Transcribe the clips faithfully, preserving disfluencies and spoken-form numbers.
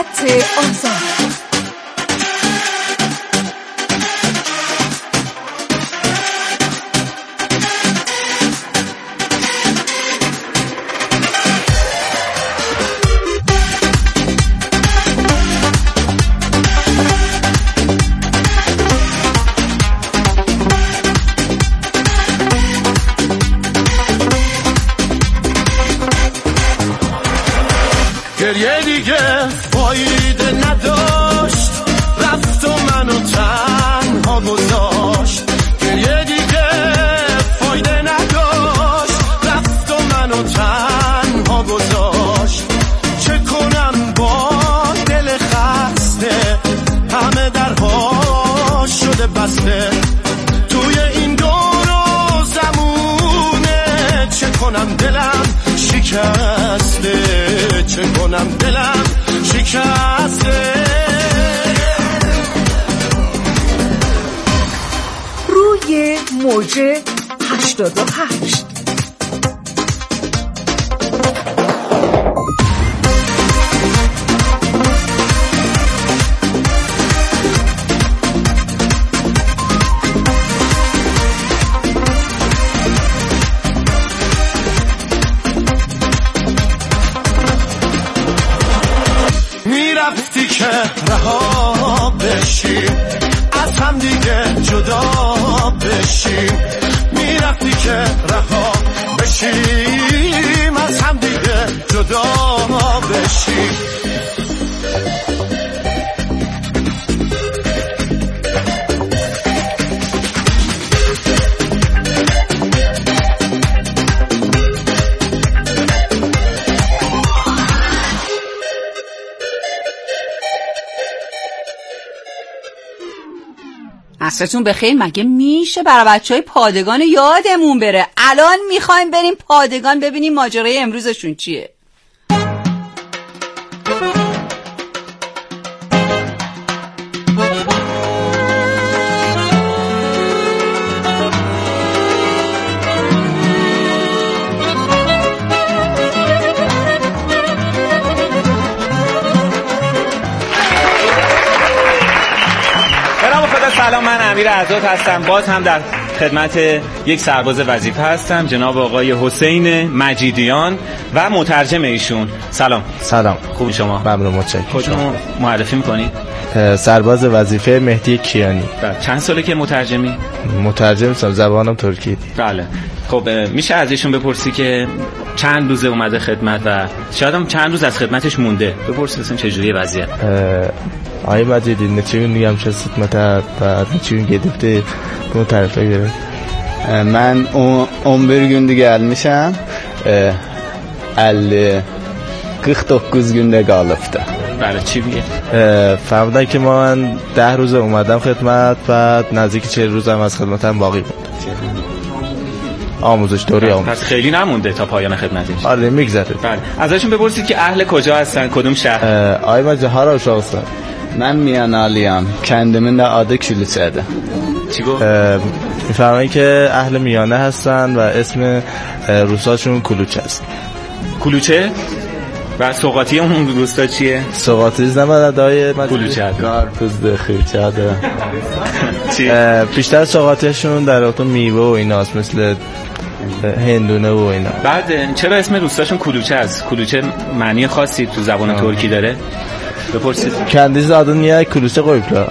خط آزاد. گریه دیگه فایده نداشت، رفت و منو تنها گذاشت. گریه دیگه فایده نداشت، رفت و منو تنها گذاشت. چه کنم با دل خسته، همه درها شده بسته. توی این دور و زمونه چه کنم دلم شکسته، چه کنم دلم شکسته. روی موج هشتاد و هشت. میرفتی که رها بشیم، از هم دیگه جدا بشیم. میرفتی که رها بشیم، از هم دیگه جدا بشیم. عصرتون بخیر. مگه میشه برای بچهای پادگان یادمون بره؟ الان میخوایم بریم پادگان ببینیم ماجرای امروزشون چیه. سلام، من امیر عزاد هستم. باز هم در خدمت یک سرباز وظیفه هستم، جناب آقای حسین مجیدیان و مترجم ایشون. سلام. سلام. خوبی شما؟ ممنون، متشکرم. خودتون معرفی می‌کنید؟ سرباز وظیفه مهدی کیانی. بله. چند ساله که مترجمی؟ مترجم هستم، زبانم ترکی. بله. خب میشه از ایشون بپرسی که چند روزه اومده خدمت و شاید هم چند روز از خدمتش مونده؟ بپرسید اصلا چه جوریه وضعیت؟ آقای مجیدی نچون نیم چه خدمت و نچون گedibdi bu tarafa göre. من on bir günde gelmişim. elli qırx doqquz günde qalıbdı. بله. چی میگه؟ فهمیدن که من ده روز اومدم خدمت و نزدیک چهل روز هم از خدمتم باقی بود. آموزش دوری آموزش. پس خیلی نمونده تا پایان خدمتش. آره میگذره. بله. ازشون بپرسید که اهل کجا هستن، کدوم شهر؟ آقای مجید هر uşaq هستن. من میانالیم، kendimin de adı Külüçədir. چی گفت؟ میفهمن که اهل میانه هستن و اسم روستاشون کلوچه است. کلوچه؟ و سوغاتی اون روستا چیه؟ سوغاتی زنم دای کلوچه. Qarpız da xırçadır. چی؟ بیشتر سوغاتیشون در واقع میوه و ایناست، مثل هندونه و اینا. بعد چرا اسم روستاشون کلوچه است؟ کلوچه معنی خاصی تو زبان ترکی داره؟ بپرسید. Kendisi adını niye Külüçe koyuplar?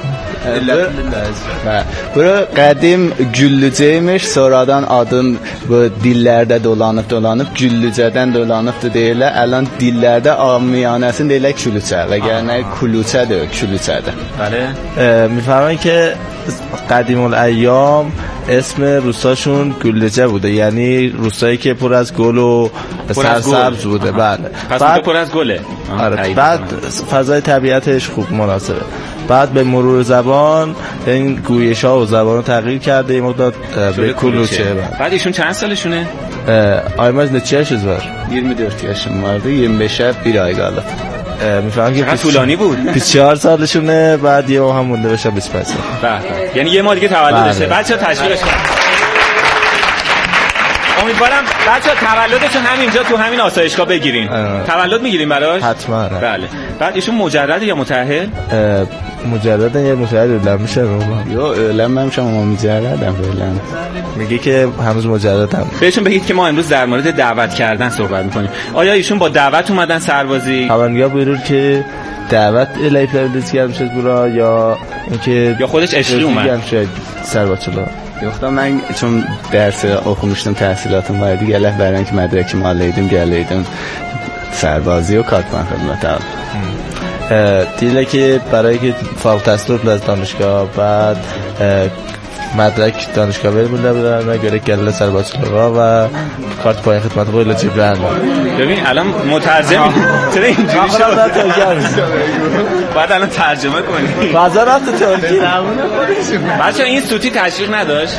Bura qədim Güllücəymiş, sonradan adın bu dillərdə dolanıb dolanıb Güllücədən dolanıbdı deyirlər. Əlan dillərdə amiyanəsini deyirlər Külüçə və gələnə Külüçədir, Külüçədir. بله. میفهمن که قدیم الایام اسم روستاشون گلجه بوده، یعنی روستایی که پر از گل و سرسبز بوده. بله. پس بعد پر از گله. آره. بعد فضای طبیعتش خوب مناسبه. بعد به مرور زبان این گویش ها و زبان رو تغییر کرده، این مقدار به کلوچه. بعد ایشون چند سالشونه؟ آیماز neçə yaşınız var؟ iyirmi dörd yaşım vardı, yirmi beşe bir ay qalıb. میفهمم که طولانی بود. بیست و چهار سالشونه، بعد یه هم مونده بشه بیست و پنج سال. بله. یعنی یه ماه دیگه تولدشه. بچه‌ها تشویقش کنید. امیدوارم بچه‌ها تولدشون همینجا تو همین آسایشگاه بگیرین. تولد میگیریم براش؟ حتما. بله. بعد ایشون مجرد یا متأهل؟ مجرد یا متأهل اعلام میشه بابا. یا اعلام نمیشه ما مجردم فعلا. میگه که هنوز مجردم. بهشون بگید که ما امروز در مورد دعوت کردن صحبت میکنیم. آیا ایشون با دعوت اومدن سربازی؟ خبرنگار بیرون که دعوت لایف لایف کرد میشه برا یا اینکه یا خودش عشقی اومد سرباز شد. Yoxda mən üçün dərs oxumuşdum, təhsilatım var idi. Gələ bəran ki, mədrəkimi alaydım, gələydim sərbazi و کارتمان خدمت هم. دیله که برای که فارغ التحصیل از دانشگاه بعد مدرک دانشگاه بریم بودن و گره گله سرباز شدگاه و کارت پایین خدمت قول جبران. ببین الان مترجم چرا اینجوری شد؟ باید الان ترجمه کنی. وزارت ترکی بچه این سوتی تشویق نداشت؟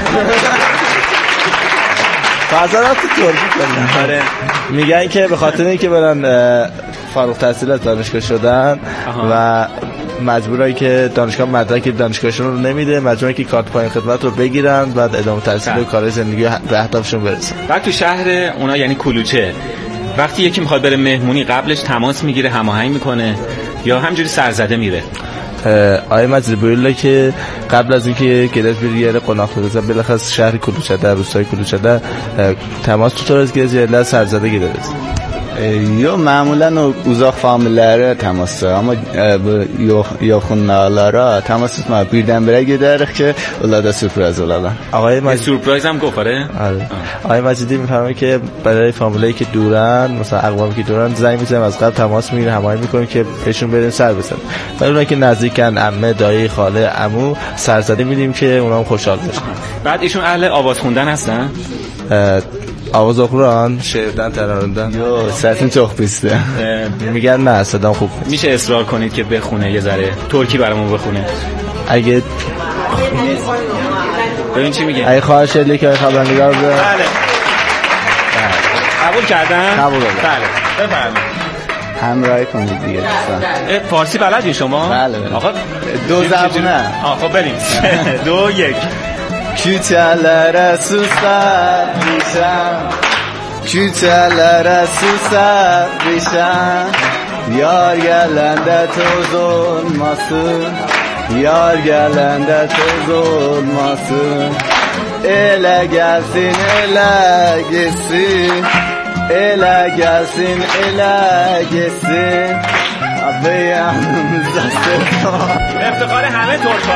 وزارت ترکی کنن. آره. میگن که به خاطر اینکه برن فارغ التحصیل از دانشگاه شدن و مجبورن که دانشگاه مدرک دانشگاهشون رو نمیده، مجبورن که کارت پایین خدمت رو بگیرن بعد ادامه تحصیل و کار زندگی به اهدافشون برسن. بعد تو شهر اونا یعنی کلوچه وقتی یکی میخواد بره مهمونی قبلش تماس میگیره، هماهنگ میکنه یا همجوری سرزده میره؟ آیه مجید بویله که قبل از اینکه گرز بریاره قناق بزن بلخص شهر کلوچه در روستای کلوچه در تماس تو از گرز یه سرزده گرفت. Yox, məmulən o uzaq famillərə təmasdır, amma bu yox yaxınlara təmas etmə. Birdən-birə gedərik ki, onlar da sürpriz olarlar. آقای مجید سورپرایز هم گفره؟ آره. آقای مجیدی میفهمه که برای فامیلایی که دورن، مثلا اقوامی که دورن زنگ میزنیم از قبل تماس میگیریم، هماهنگ میکنیم که بهشون بریم سر بزنیم. برای اونایی که نزدیکن، عمه، دایی، خاله، عمو سرزده میدیم که اونا هم خوشحال بشن. بعد ایشون اهل آواز خوندن هستن؟ آواز آخران شعردن تراندن یا سرتون چخ پیسته میگن نه صدام خوب نیست. میشه اصرار کنید که بخونه یه ذره ترکی برامون بخونه اگه ببین چی میگه. اگه خواهش شدی که خبرنگار بده. بله قبول کردن؟ قبول کردم. بله بفرمایید همراهی کنید دیگه دوستان. فارسی بلدی شما؟ بله. آقا دو زبونه. آ خب بریم. دو یک. Küçələrə susarmışam, küçələrə susarmışam, yar gələndə toz olmasın, yar gələndə toz olmasın, elə gəlsin, elə getsin, elə gəlsin, elə getsin, abi yanımızda sevdan. افتخار همه ترکا.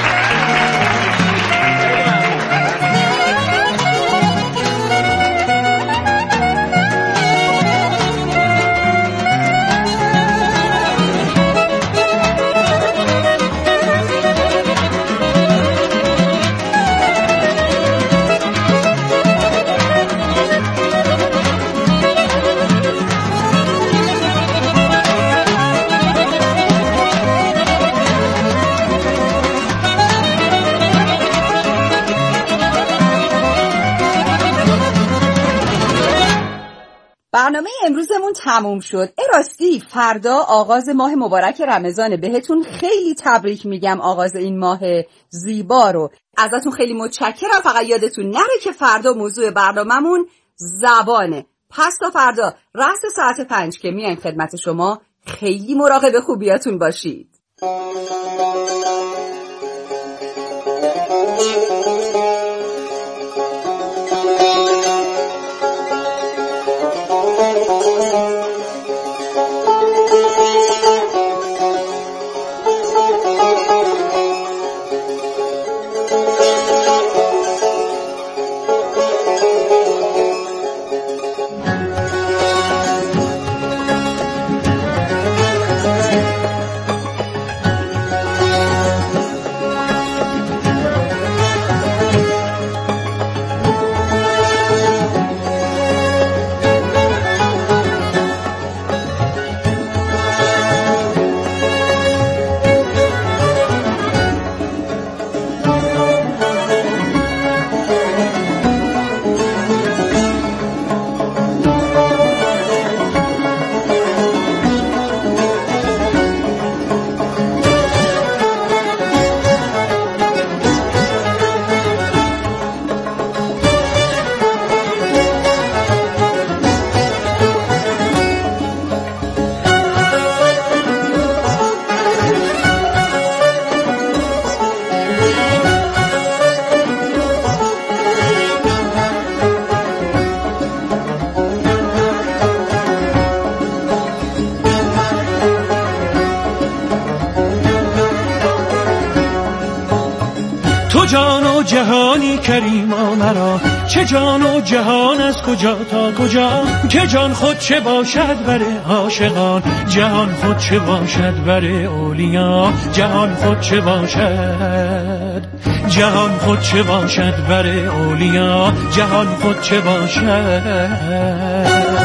برنامه امروزمون تموم شد. راستی فردا آغاز ماه مبارک رمضان، بهتون خیلی تبریک میگم آغاز این ماه زیبا رو. ازتون خیلی متشکرم. فقط یادتون نره که فردا موضوع برنامه‌مون زبانه. پس تا فردا رأس ساعت پنج که میایم خدمت شما، خیلی مراقب خوبیاتون باشید. تو جان و جهانی کریما مرا، چه جان و جهان از کجا تا کجا، که جان خود چه باشد بر عاشقان، جهان خود چه باشد بر اولیا، جهان خود چه باشد، جهان خود چه باشد بر اولیا، جهان خود چه باشد.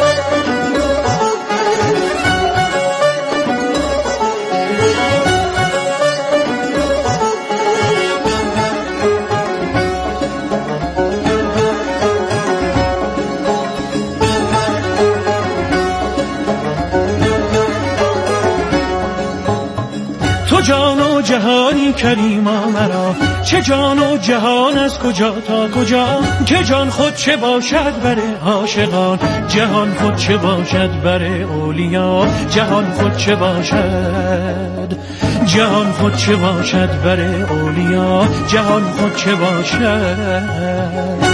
جان و جهانی کریما مرا، چه جان و جهان از کجا تا کجا، که جان خود چه باشد بر عاشقان، جهان خود چه باشد بر اولیا، جهان خود چه باشد، جهان خود چه باشد بر اولیا، جهان خود چه باشد.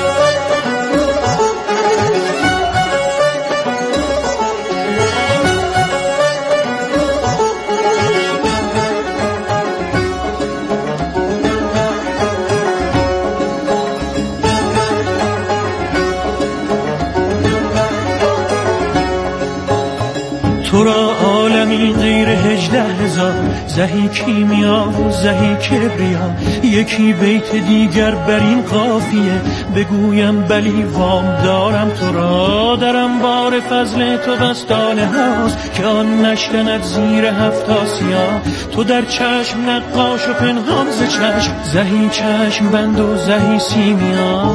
تو را عالمی غیر هجده هزار، زهی کیمیا و زهی کبریا، یکی بیت دیگر بر این قافیه، بگویم بلی وام دارم تو را، درم بار فضل تو بستانه هاست، که آن نشکند زیر هفت آسیا، تو در چشم نقاش و پنهان ز چشم، زهی چشم بند و زهی سیمیا.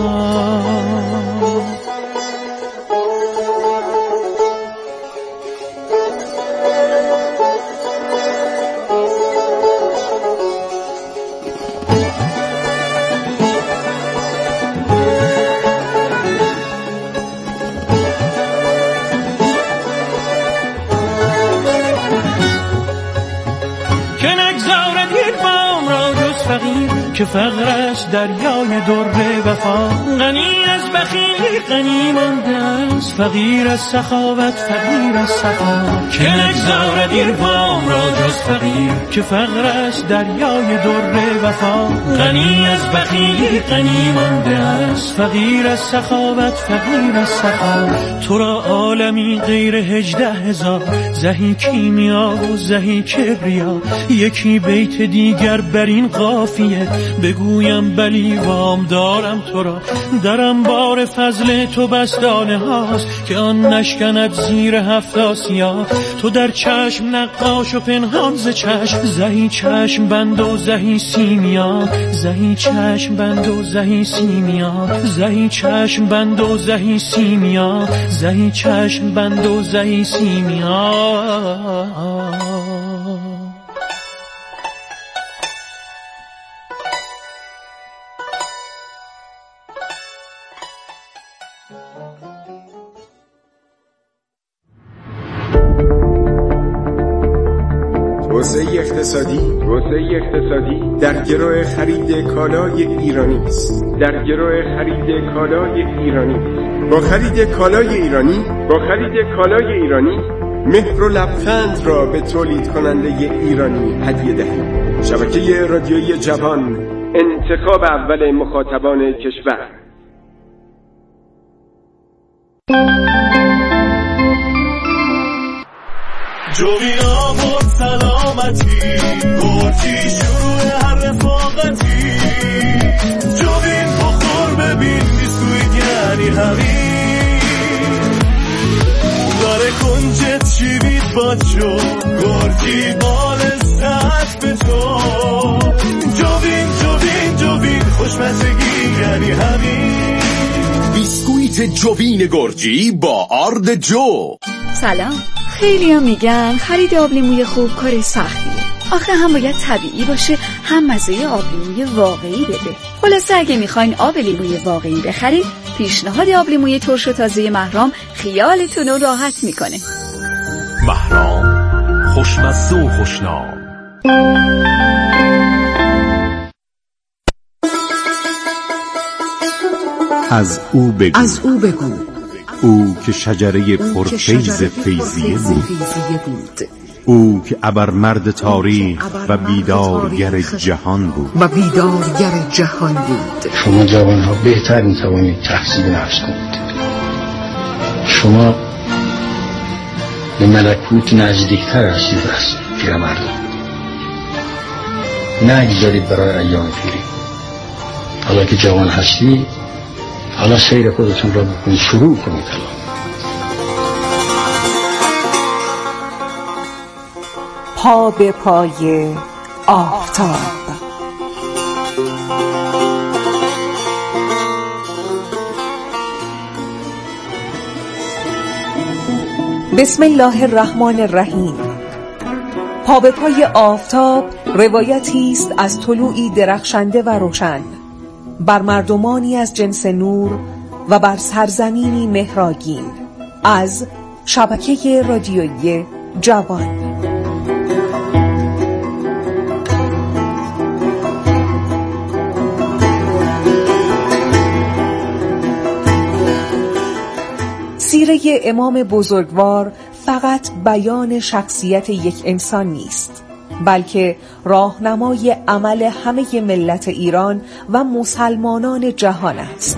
که فقرش دریای در وفا، غنی از بخیلی غنی مانده است، فقیر از سخاوت فقیر از سخا، که نگذارد این وام را جز فقیر، که فقرش دریای در وفا، غنی از بخیلی غنی مانده است، فقیر از سخاوت فقیر از سخا. تو را عالمی غیر هجده هزار، زهی کیمیا و زهی کبریا، یکی بیت دیگر بر این قافیه، بگویم بلی وام دارم تو را، درم بار فضل تو بستانه هاست، که آن نشکند زیر هفت آسیا، تو در چشم نقاش و پنهان ز چشم، زهی چشم بند و زهی سیمیا، زهی چشم بند و زهی سیمیا، زهی چشم بند و زهی سیمیا، زهی چشم بند و زهی سیمیا. توسعه اقتصادی توسعه اقتصادی در گرو خرید کالای ایرانی است. در گرو خرید کالای ایرانی است. با خرید کالای ایرانی با خرید کالای ایرانی مهر و لبخند را به تولید کننده ایرانی هدیه دهید. شبکه رادیویی جوان، انتخاب اول مخاطبان کشور. جوینا بود سلامتی، گرچی شروع هر رفاقتی، جوین بخور ببین بیسکویت یعنی همین، داره کنجت شیوید باچو، گرچی بالستت به تو، جوین جوین جوین خوشمزگی یعنی همین. بیسکویت جوین گرجی با آرد جو. سلام. خیلی هم میگن خرید آبلیموی خوب کار سختیه. آخه هم باید طبیعی باشه، هم مزه آبلیموی واقعی بده. خلاصه اگه میخواین آبلیموی واقعی بخرید، پیشنهاد آبلیموی ترش و تازه مهرام خیالتون رو راحت میکنه. مهرام، خوشمزه و خوشنام. از او بگو. از او بگو. او که شجره پرفیض فیضیه بود، او که ابرمرد تاریخ و بیدارگر جهان بود و بیدارگر جهان بود. شما جوانها بهتر میتوانید تحصیل نفس کنید. شما به ملکوت نزدیکتر هستید از پیرمردان. نگذارید برای ایام پیری. حالا که جوان هستی، حالا سیر خودتون را بکنید، شروع کنید. الان پا به پای آفتاب. بسم الله الرحمن الرحیم. پا به پای آفتاب روایتی است از طلوعی درخشنده و روشن بر مردمانی از جنس نور و بر سرزمینی مهراگین از شبکه رادیویی جوان. سیره امام بزرگوار فقط بیان شخصیت یک انسان نیست، بلکه راهنمای عمل همه ملت ایران و مسلمانان جهان است.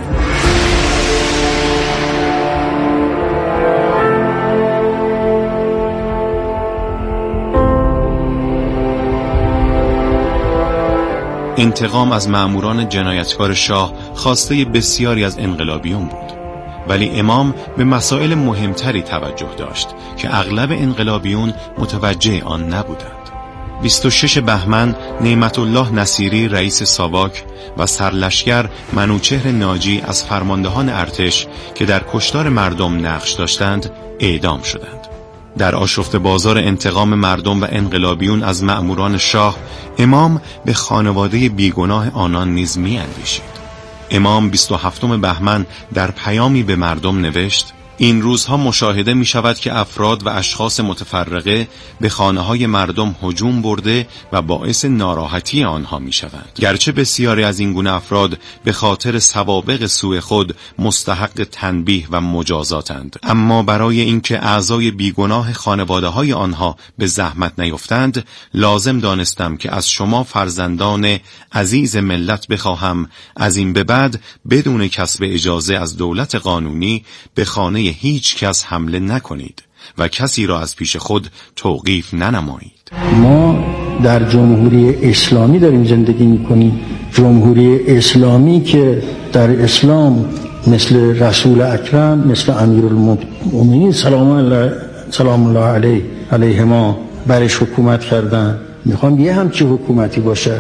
انتقام از مأموران جنایتکار شاه خواسته بسیاری از انقلابیون بود، ولی امام به مسائل مهمتری توجه داشت که اغلب انقلابیون متوجه آن نبودند. بیست و شش بهمن نعمت الله نصیری رئیس ساواک و سرلشکر منوچهر ناجی از فرماندهان ارتش که در کشتار مردم نقش داشتند اعدام شدند. در آشفته بازار انتقام مردم و انقلابیون از مأموران شاه، امام به خانواده بیگناه آنان نیز می‌اندیشید. امام بیست و هفتم بهمن در پیامی به مردم نوشت: این روزها مشاهده می شود که افراد و اشخاص متفرقه به خانه‌های مردم هجوم برده و باعث ناراحتی آنها می شوند. گرچه بسیاری از این گونه افراد به خاطر سوابق سوء خود مستحق تنبیه و مجازاتند، اما برای اینکه اعضای بیگناه خانواده‌های آنها به زحمت نیفتند، لازم دانستم که از شما فرزندان عزیز ملت بخواهم از این به بعد بدون کسب اجازه از دولت قانونی به خانه هیچ کس حمله نکنید و کسی را از پیش خود توقیف ننمایید. ما در جمهوری اسلامی داریم زندگی میکنیم، جمهوری اسلامی که در اسلام مثل رسول اکرم، مثل امیرالمومنین سلام الله سلام الله علیه علیه ما برش حکومت کردن. میخوام یه همچی حکومتی باشه.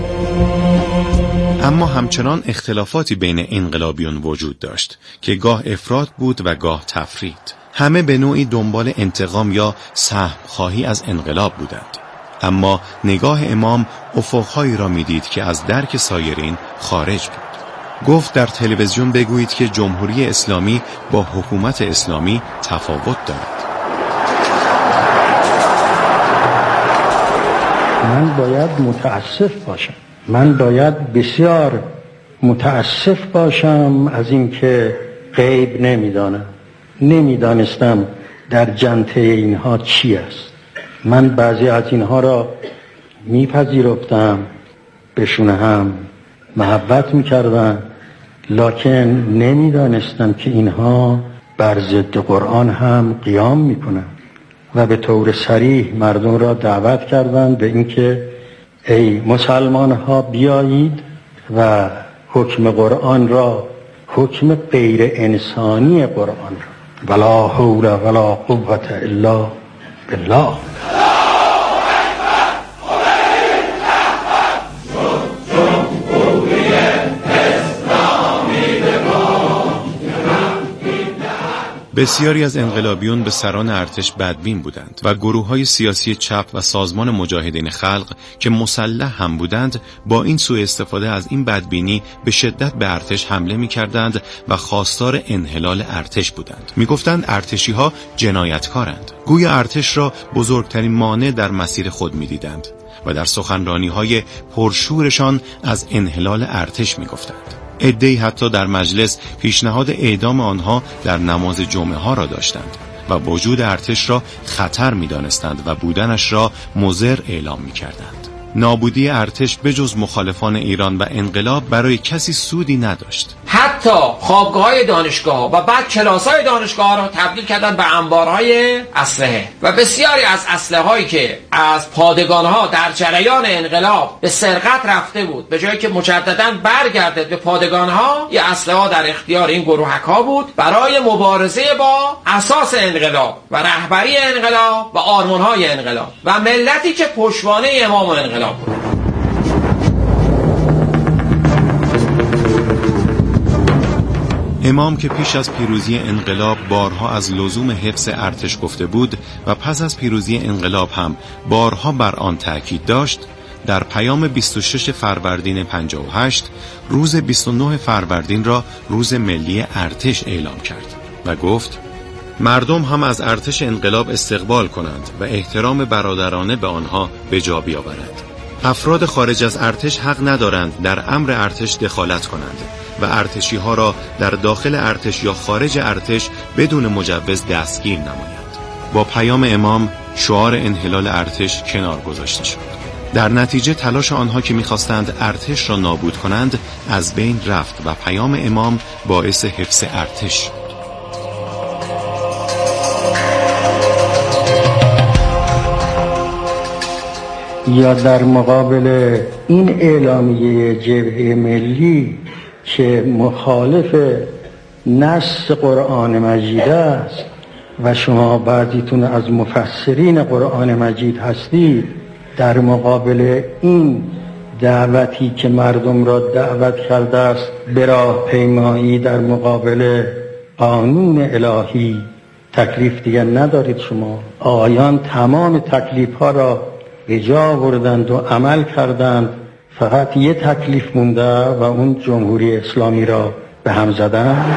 اما همچنان اختلافاتی بین انقلابیون وجود داشت که گاه افراط بود و گاه تفرید. همه به نوعی دنبال انتقام یا سهم خواهی از انقلاب بودند، اما نگاه امام افقهایی را میدید که از درک سایرین خارج بود. گفت در تلویزیون بگویید که جمهوری اسلامی با حکومت اسلامی تفاوت دارد. من باید متاسف باشم، من باید بسیار متاسف باشم از اینکه غیب نمیدانم، نمیدانستم در جنته اینها چی است. من بعضی از اینها را میپذیرفتم، بهشون هم محبت میکردم، لکن نمیدانستم که اینها بر ضد قرآن هم قیام میکنن و به طور صریح مردم را دعوت کردند به اینکه ای مسلمان ها بیایید و حکم قرآن را، حکم غیر انسانی قرآن را، ولا حول ولا قوة الا بالله. بسیاری از انقلابیون به سران ارتش بدبین بودند و گروه‌های سیاسی چپ و سازمان مجاهدین خلق که مسلح هم بودند با این سوء استفاده از این بدبینی به شدت به ارتش حمله می‌کردند و خواستار انحلال ارتش بودند. می‌گفتند ارتشی‌ها جنایتکارند. گویا ارتش را بزرگترین مانع در مسیر خود می‌دیدند و در سخنرانی‌های پرشورشان از انحلال ارتش می‌گفتند. عده‌ای حتی در مجلس پیشنهاد اعدام آنها در نماز جمعه ها را داشتند و وجود ارتش را خطر می‌دانستند و بودنش را مضر اعلام می‌کردند. نابودی ارتش بجز مخالفان ایران و انقلاب برای کسی سودی نداشت. حتی خوابگاه‌های دانشگاه و بعد کلاس‌های دانشگاه را تبدیل کردن به انبارهای اسلحه و بسیاری از اسلحه‌هایی که از پادگان‌ها در جریان انقلاب به سرقت رفته بود، به جایی که مجدداً برگرده به پادگان‌ها، این اسلحه‌ها در اختیار این گروهک‌ها بود برای مبارزه با اساس انقلاب و رهبری انقلاب و آرمان‌های انقلاب و ملتی که پشتوانه امام انقلاب بود. امام که پیش از پیروزی انقلاب بارها از لزوم حفظ ارتش گفته بود و پس از پیروزی انقلاب هم بارها بر آن تأکید داشت، در پیام بیست و شش فروردین پنجاه و هشت روز بیست و نه فروردین را روز ملی ارتش اعلام کرد و گفت مردم هم از ارتش انقلاب استقبال کنند و احترام برادرانه به آنها به جا بیاورند. افراد خارج از ارتش حق ندارند در امر ارتش دخالت کنند و ارتشی ها را در داخل ارتش یا خارج ارتش بدون مجوز دستگیر نمایند. با پیام امام شعار انحلال ارتش کنار گذاشته شد. در نتیجه تلاش آنها که می‌خواستند ارتش را نابود کنند از بین رفت و پیام امام باعث حفظ ارتش شد. یا در مقابل این اعلامیه جبهه ملی که مخالف نص قرآن مجید است و شما بعضیتون از مفسرین قرآن مجید هستید، در مقابل این دعوتی که مردم را دعوت کرده است به راه پیمایی در مقابل قانون الهی تکلیف دیگر ندارید. شما آیان تمام تکلیف ها را به جا آوردند و عمل کردند، فقط یه تکلیف مونده و اون جمهوری اسلامی را به هم زدن.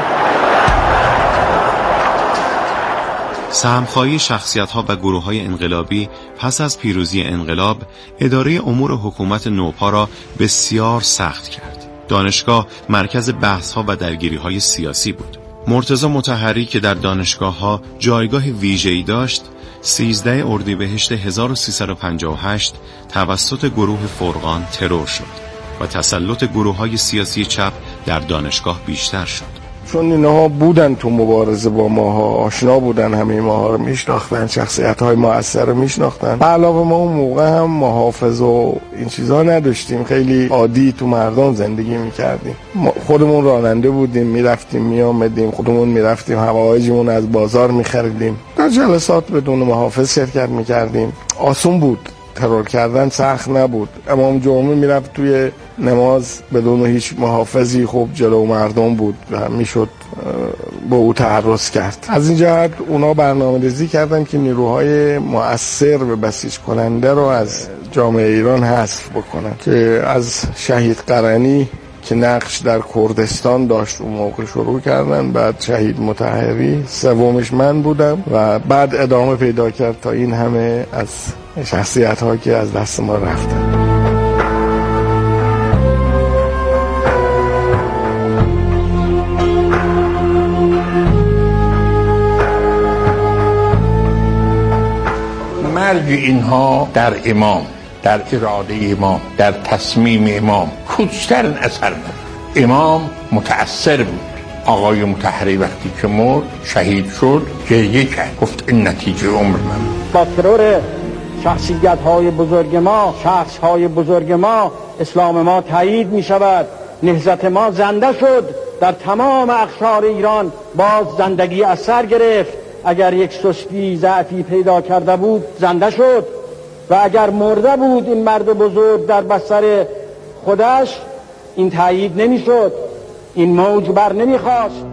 سهمخواهی شخصیت‌ها و گروه‌های انقلابی پس از پیروزی انقلاب اداره امور حکومت نوپا را بسیار سخت کرد. دانشگاه مرکز بحث‌ها و درگیری‌های سیاسی بود. مرتضی مطهری که در دانشگاه‌ها جایگاه ویژه‌ای داشت، سیزده اردیبهشت هزار و سیصد و پنجاه و هشت توسط گروه فرقان ترور شد و تسلط گروه‌های سیاسی چپ در دانشگاه بیشتر شد. چون اینها بودن تو مبارزه با ماها، آشنا بودن، همه ماها رو میشناختن، شخصیت‌های مؤثر رو میشناختن. علاوه ما اون موقع هم محافظ و این چیزا نداشتیم، خیلی عادی تو مردم زندگی میکردیم. خودمون راننده بودیم، میرفتیم میامدیم، خودمون میرفتیم هوایجمون از بازار میخریدیم، در جلسات بدون محافظ شرکت میکردیم. آسون بود، ترور کردن سخت نبود. امام جمعه میرفت توی نماز بدون هیچ محافظی، خب جلو مردم بود و میشد با او تعرض کرد. از این جهت اونا برنامه‌ریزی کردن که نیروهای مؤثر و بسیج کننده رو از جامعه ایران حذف بکنن، که از شهید قرنی که نقش در کردستان داشت اون موقع شروع کردن، بعد شهید مطهری، سومش من بودم و بعد ادامه پیدا کرد تا این همه از شخصیت ها که از دست ما رفتن. مرگ اینها در امام، در اراده امام، در تصمیم امام کوچکترین اثر بود. امام متأثر بود. آقای مطهری وقتی که مرد، شهید شد، گریه کرد، گفت این نتیجه عمر من. با ترور شخصیت های بزرگ ما، شخص های بزرگ ما، اسلام ما تایید می شود. نهضت ما زنده شد، در تمام اقشار ایران باز زندگی از سر گرفت. اگر یک سستی ضعفی پیدا کرده بود زنده شد و اگر مرده بود این مرد بزرگ در بستر خودش، این تایید نمی شد، این موج بر نمی خواست.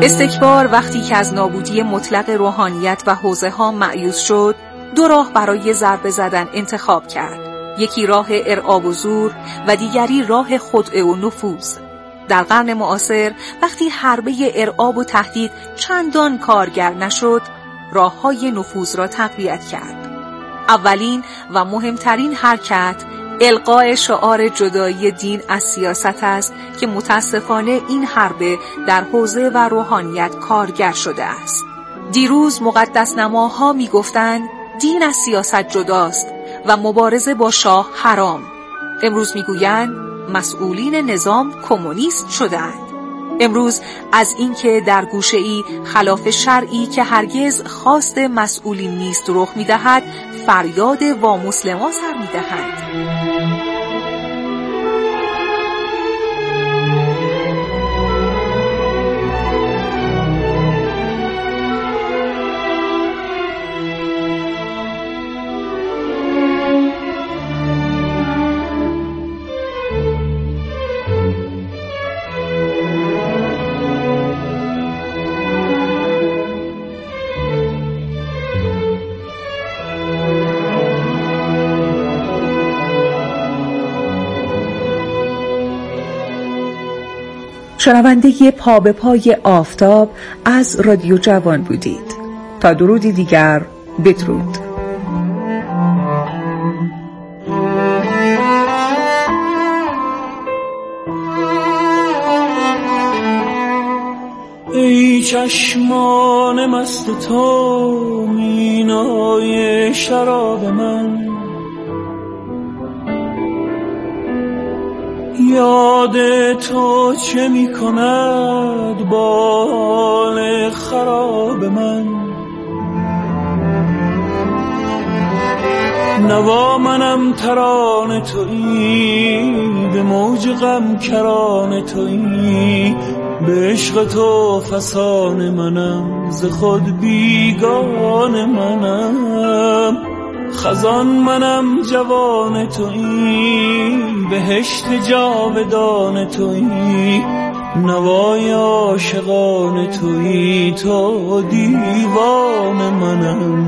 استکبار وقتی که از نابودی مطلق روحانیت و حوزه ها مأیوس شد، دو راه برای ضربه زدن انتخاب کرد. یکی راه ارعاب و زور و دیگری راه خدعه و نفوذ. در قرن معاصر وقتی حربه ارعاب و تهدید چندان کارگر نشد، راه‌های نفوذ را تقویت کرد. اولین و مهمترین حرکت القاء شعار جدایی دین از سیاست است که متاسفانه این حربه در حوزه و روحانیت کارگر شده است. دیروز مقدس‌نماها می‌گفتند دین از سیاست جداست و مبارزه با شاه حرام. امروز می‌گویند مسئولین نظام کمونیست شدند. امروز از اینکه در گوشه‌ای خلاف شرعی که هرگز خواست مسئولین نیست رخ می‌دهد، فریاد وا مسلما سر می‌دهند. شنونده پا به پای آفتاب از رادیو جوان بودید. تا درودی دیگر، بدرود. ای چشمان مست تو، مینای شراب من، یاد تو چه می کند با حال خراب من. نوا منم ترانه تویی، به موج غم کرانه تویی، به عشق تو فسانه منم، ز خود بیگانه منم. خزان منم جوان تویی، بهشت جاودان تویی، نوای عاشقان تویی، تو دیوان منم.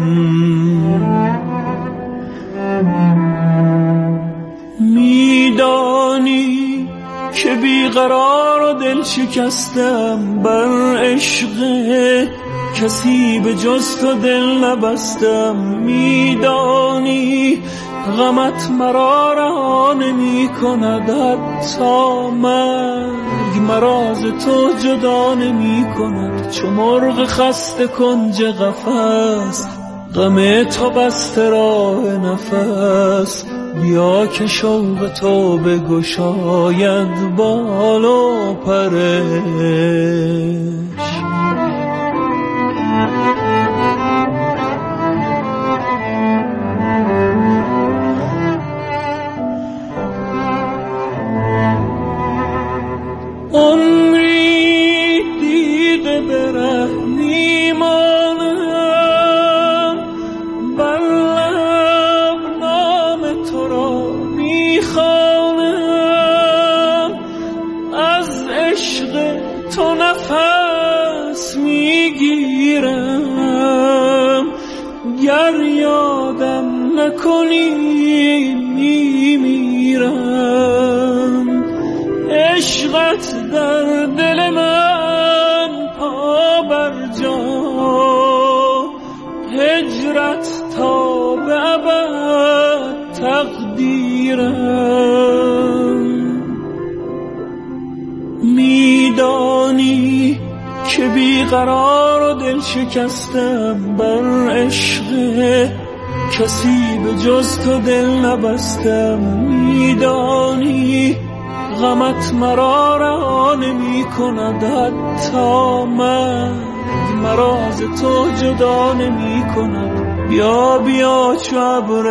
میدانی که بیقرار و دل شکستم، بر عشق کسی به جز تو دل نبستم. میدانی غمت مرا رها نمی کند، حتی مرگ مرا ز تو جدا نمی کند. چو مرغ خسته کنج قفس، غم تو بسته راه نفس. بیا که شوق تو بگشاید بال و پرش. عمری دیده بره میمانم، بر لب نام تو را میخوانم. از عشق تو نفس میگیرم، گر یادم نکنی میمیرم. عشقت در دل من پا بر جا، هجرت تا به ابد تقدیرم. میدانی که بیقرار و دل شکستم، بر عشق کسی به جز تو دل نبستم. میدانی غمت مرا رها نمی کند، حتی مرگ مرا ز تو جدا نمی کند. بیا بیا چو ابر